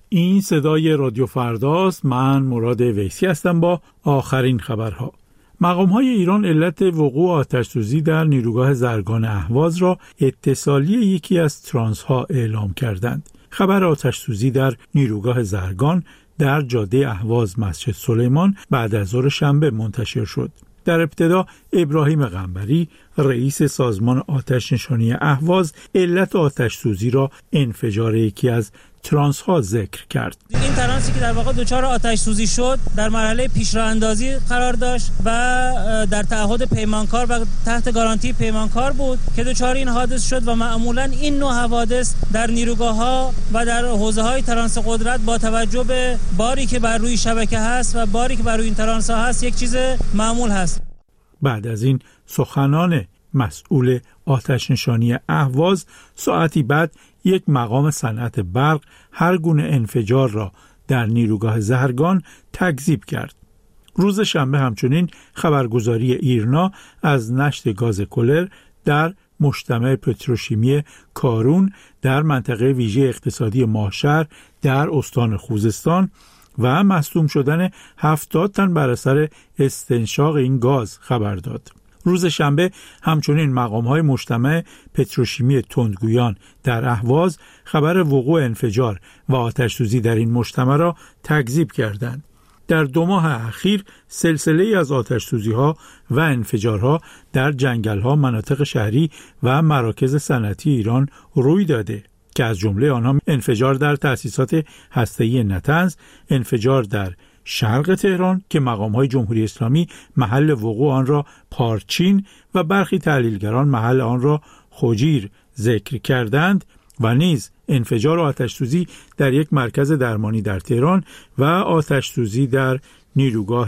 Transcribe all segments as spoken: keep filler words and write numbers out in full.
این صدای رادیو فرداست. من مراد ویسی هستم با آخرین خبرها. مقام‌های ایران علت وقوع آتش‌سوزی در نیروگاه زرگان اهواز را اتصالی یکی از ترانس‌ها اعلام کردند. خبر آتش‌سوزی در نیروگاه زرگان در جاده اهواز مسجد سلیمان بعد از ظهر شنبه منتشر شد. در ابتدا ابراهیم قنبری رئیس سازمان آتش نشانی اهواز علت آتش سوزی را انفجار یکی از ترانس ها ذکر کرد. این ترانسی که در واقع دچار آتش سوزی شد در مرحله پیشرو اندازی قرار داشت و در تعهد پیمانکار و تحت گارانتی پیمانکار بود که دچار این حادث شد و معمولا این نوع حوادث در نیروگاه ها و در حوزه های ترانس قدرت با توجه به باری که بر روی شبکه هست و باری که بر روی این ترانس ها هست یک چیز معمول هست. بعد از این سخنان مسئول آتش نشانی اهواز ساعتی بعد یک مقام صنعت برق هر گونه انفجار را در نیروگاه زرگان تکذیب کرد. روز شنبه همچنین خبرگزاری ایرنا از نشت گاز کلر در مجتمع پتروشیمی کارون در منطقه ویژه اقتصادی ماهشهر در استان خوزستان و مصدوم شدن هفتاد تن بر اثر استنشاق این گاز خبر داد. روز شنبه همچنین مقام‌های مجتمع پتروشیمی تندگویان در اهواز خبر وقوع انفجار و آتش‌سوزی در این مجتمع را تکذیب کردند. در دو ماه اخیر سلسله‌ای از آتش‌سوزی‌ها و انفجارها در جنگل‌ها، مناطق شهری و مراکز صنعتی ایران روی داده که از جمله آنها انفجار در تأسیسات هسته‌ای نطنز، انفجار در شرق تهران که مقام‌های جمهوری اسلامی محل وقوع آن را پارچین و برخی تحلیلگران محل آن را خوجیر ذکر کردند و نیز انفجار و آتش‌سوزی در یک مرکز درمانی در تهران و آتش‌سوزی در نیروگاه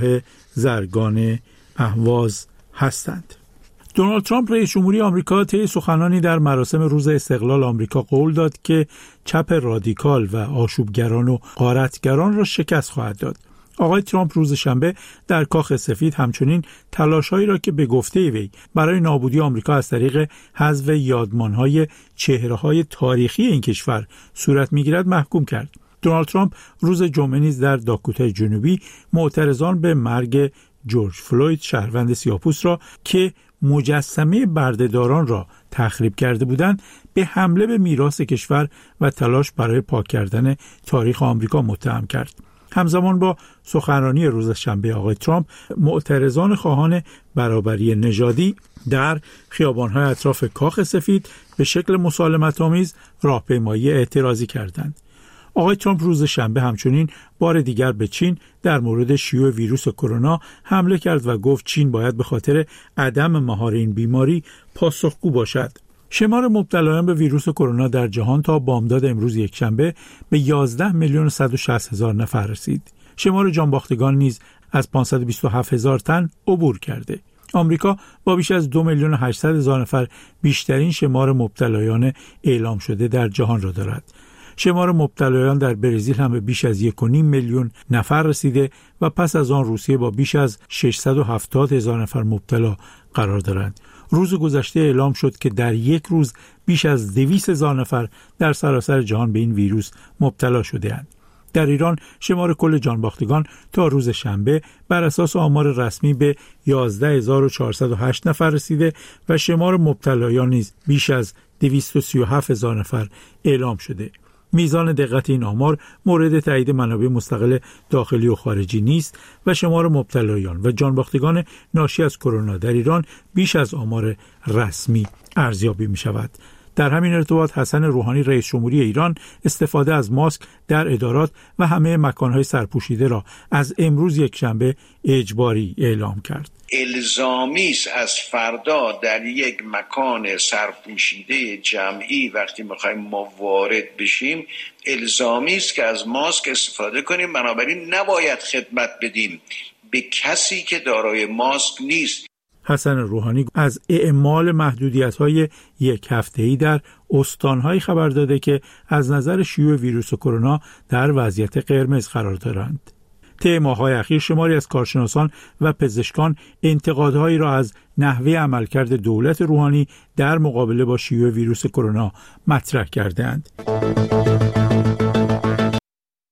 زرگان اهواز هستند. دونالد ترامپ رئیس جمهوری آمریکا طی سخنانی در مراسم روز استقلال آمریکا قول داد که چپ رادیکال و آشوبگران و غارتگران را شکست خواهد داد. آقای ترامپ روز شنبه در کاخ سفید همچنین تلاش‌هایی را که به گفته وی برای نابودی آمریکا از طریق حذف یادمان‌های چهره‌های تاریخی این کشور صورت می‌گیرد محکوم کرد. دونالد ترامپ روز جمعه نیز در داکوتای جنوبی معترضان به مرگ جورج فلوید شهروند سیاه‌پوست را که مجسمه بردهداران را تخریب کرده بودند به حمله به میراث کشور و تلاش برای پاک کردن تاریخ آمریکا متهم کرد. همزمان با سخنرانی روز شنبه آقای ترامپ معترضان خواهان برابری نژادی در خیابان‌های اطراف کاخ سفید به شکل مسالمت‌آمیز راهپیمایی اعتراضی کردند. آقای ترامپ روز شنبه همچنین بار دیگر به چین در مورد شیوع ویروس کرونا حمله کرد و گفت چین باید به خاطر عدم مهار این بیماری پاسخگو باشد. شمار مبتلایان به ویروس کرونا در جهان تا بامداد امروز یکشنبه به یازده میلیون و صد و شصت هزار نفر رسید. شمار جانباختگان نیز از پانصد و بیست و هفت هزار تن عبور کرده. آمریکا با بیش از دو میلیون و هشتصد هزار نفر بیشترین شمار مبتلایان اعلام شده در جهان را دارد. شمار مبتلایان در برزیل هم به بیش از یک و نیم میلیون نفر رسیده و پس از آن روسیه با بیش از ششصد و هفتاد هزار نفر مبتلا قرار دارند. روز گذشته اعلام شد که در یک روز بیش از دویست هزار نفر در سراسر جهان به این ویروس مبتلا شده‌اند. در ایران شمار کل جانباختگان تا روز شنبه بر اساس آمار رسمی به یازده هزار و چهارصد و هشت نفر رسیده و شمار مبتلایان نیز بیش از دویست و سی و هفت هزار نفر اعلام شده. میزان دقت این آمار مورد تایید منابع مستقل داخلی و خارجی نیست و شمار مبتلایان و جانباختگان ناشی از کرونا در ایران بیش از آمار رسمی ارزیابی می شود. در همین ارتباط حسن روحانی رئیس جمهوری ایران استفاده از ماسک در ادارات و همه مکانهای سرپوشیده را از امروز یکشنبه اجباری اعلام کرد. الزامی است از فردا در یک مکان سرپوشیده جمعی وقتی میخوایم ما وارد بشیم الزامی است که از ماسک استفاده کنیم، بنابراین نباید خدمت بدیم به کسی که دارای ماسک نیست. حسن روحانی از اعمال محدودیت‌های یک هفته‌ای در استان‌های خبر داده که از نظر شیوع ویروس کرونا در وضعیت قرمز قرار دارند. طی ماه‌های اخیر شماری از کارشناسان و پزشکان انتقادهایی را از نحوه عملکرد دولت روحانی در مقابله با شیوع ویروس کرونا مطرح کردند.